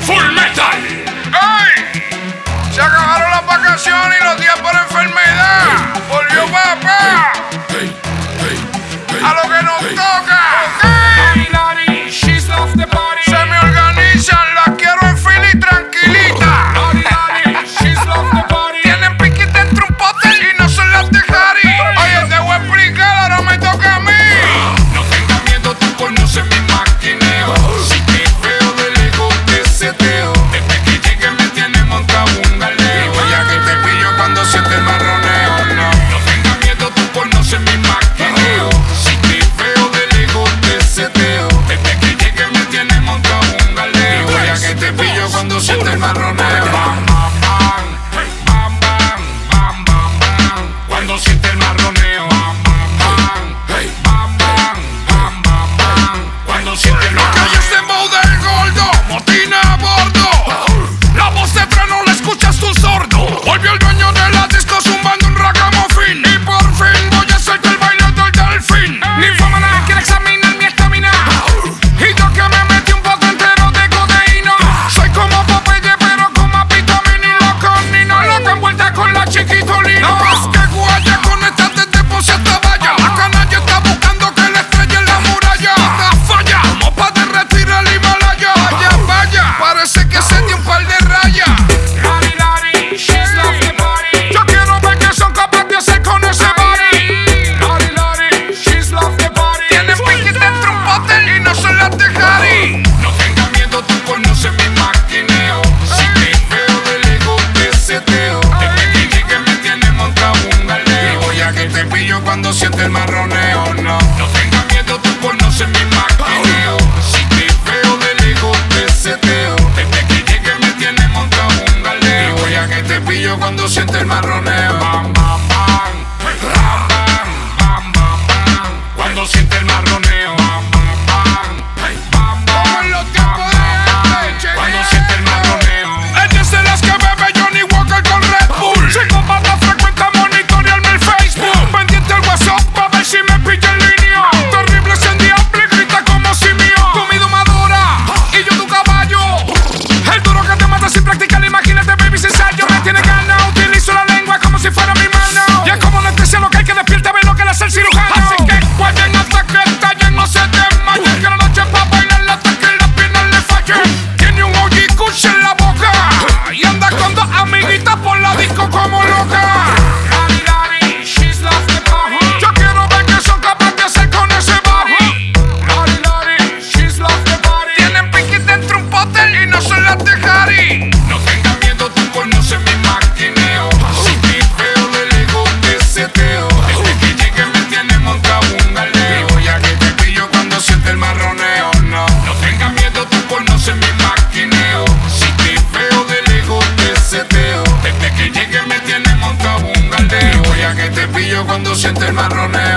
Full Metal. ¡Ey! Se acabaron las vacaciones y los días por enfermedad. Volvió papá. A lo que nos toca. Lari, she's love the party. Se me organizan, las quiero en fila y tranquilita. Lari, she's love the party. Tienen piquete dentro un pote y no son las de Harry. Oye, te voy a explicar, ahora me toca a mí. No tengas miedo, tú conoces mi maquineo. Si te veo de lejos te seteo. Desde que llegué me tienes montado un galeo. Ya que te pillo cuando sientes marroneo, no. No tengas miedo, tú conoces mi maquineo. Si te veo de lejos te seteo. Desde que llegué me tienes montado un galeo. Ya que te pillo cuando sientes marroneo. Bam, bam, bam. Bam, bam, bam, bam, bam. Cuando siente el marroneo. Bam, bam, bam. Bam, bam, bam, bam, bam. Cuando siente el Que marroneo. hay este modo del gordo, motina a bordo. La voz de trueno la escuchas tú sordo. Volvió el dueño de la disco zumbando un ragamuffin. Y por fin voy a hacerte el baile del delfín. Ninfómana quiere examinar mi estamina. Y yo que me metí un poco entero de codeína. Soy como Popeye pero con más vitamina y loco ni no loco envuelta con la chiquitolina. Más que guaya conecta desde Ponce hasta Valla. La canalla está buscando que le estrelle la muralla. Esta falla, como pa' derretir el Himalaya. Vaya, vaya, parece que se dio un par de rayas. Lari, lari, she's love the party. Yo quiero ver qué son capaces de hacer con ese body. Lari, lari, she's love the party. Tienen piquete dentro un pote y no son las de Harry. No tengas miedo, tú conoces mi maquineo. Si te veo de lejos te seteo. Desde que llegué me tienes montado un galeo. Ya que te pillo cuando sientes el marroneo, no. No tengas miedo, tú conoces mi maquineo. Si te veo de lejos te seteo. Desde que llegué me tienes montado un galeo. Ya que te pillo cuando sientes el marroneo. Bam, bam, bam. Bam, bam, bam, bam, bam. Cuando siente el marroneo. Bam, bam, bam. Bam, bam, Como en los tiempos de antes, chequea. cuando siente el marroneo. Ella es de las que bebe Johnny Walker con Red Bull. Psicópata frecuenta monitorearme el Facebook. Pendiente el WhatsApp pa' ver si me pilla en línea. Terrible ese diablo y grita como si mío. Comido madura y yo tu caballo. El duro que te mata sin practicar. Imagínate, baby, sin ensayo. Me tiene ganado. Utilizo la lengua como si fuera mi mano. Y es como anestesia lo que hay que despierta. Ve lo que le hace el cirujano. Así que guarden hasta que estallen. No se desmayen. Que la noche pa' bailar hasta que las piernas le fallen. Tiene un OG Kush en la boca. Y anda con dos amiguitas por la disco como loca. Lari, lari, she's love the party. Yo quiero ver qué son capaces de hacer con ese body. Lari, lari, she's love the party. Tienen piquete dentro un pote y no son las de Harry. No tengas miedo, tú conoces mi maquineo. Si te veo de lejos te seteo. Desde que llegué me tienes montado un galeo. Ya que te pillo cuando siente el marroneo, no. No tengas miedo, tú conoces mi maquineo. Si te veo de lejos te seteo. Desde que llegué me tienes montado un galeo. Ya que te pillo cuando siente el marroneo.